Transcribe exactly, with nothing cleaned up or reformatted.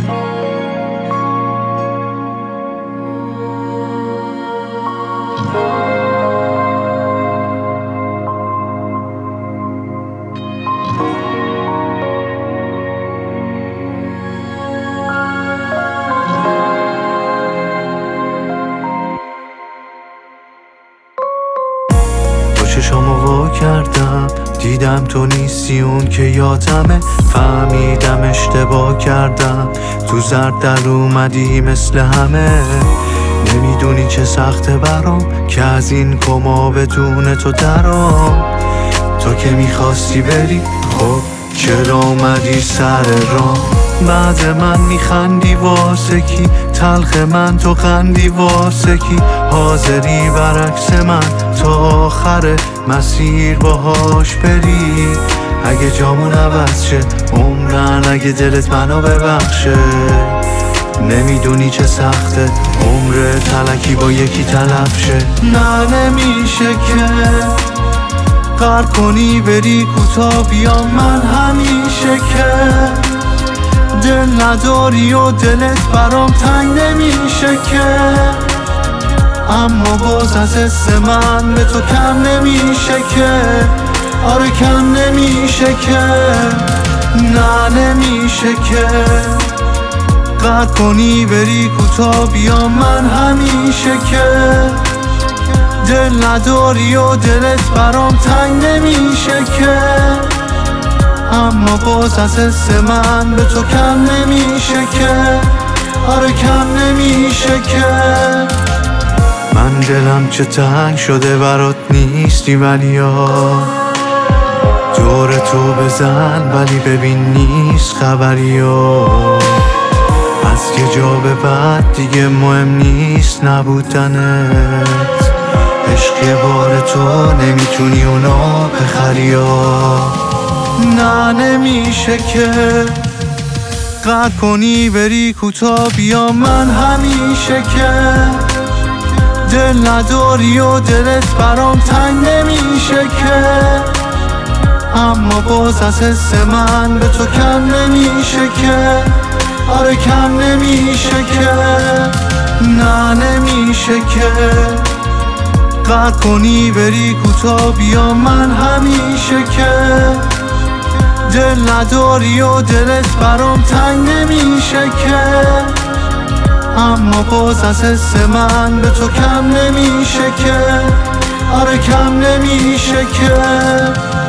چشامو وا کردم دیدم تو نیستی اون که یادمه، فهمیدم اشتباه کردم، تو زرد در اومدی مثل همه. نمیدونی چه سخته برام که از این کما بدون تو درام. تو که میخواستی بری خب چرا اومدی سر راه؟ بعد من میخندی واسه کی؟ تلخ من تو خندی واسه کی؟ حاضری برعکس من تا آخر مسیر باهاش بری؟ اگه جامون عوض شه عمرن، اگه دلت منو ببخشه. نمیدونی چه سخته عمر تلکی با یکی تلف شه. نه نمیشه که قرار کنی بری کوتا بیام من همیشه که دل نداری و دلت برام تنگ نمیشه که. اما باز از حس من به تو کم نمیشه که، آره کم نمیشه که. نه نمیشه که قرار کنی بری کوتا بیام من همیشه که دل نداری و دلت برام تنگ نمیشه که. اما باز از حس من به تو کم نمیشه که، آره کم نمیشه که. من دلم چه تنگ شده برات نیستی ولی یا دور تو بزن ولی ببین نیست خبری یا. از یه جا به بعد دیگه مهم نیست نبودنت. عشق یه بار تو نمیتونی اونا بخری یا. نه نمیشه که قرار کنی بری کوتا بیام من همیشه که دل نداری و دلت برام تنگ نمیشه که. اما باز از حس من به تو کم نمیشه که، آره کم نمیشه که. نه نمیشه که قرار کنی بری کوتا بیام من همیشه که دل نداری و دلت برام تنگ نمیشه که. اما باز از حس من به تو کم نمیشه که، آره کم نمیشه که.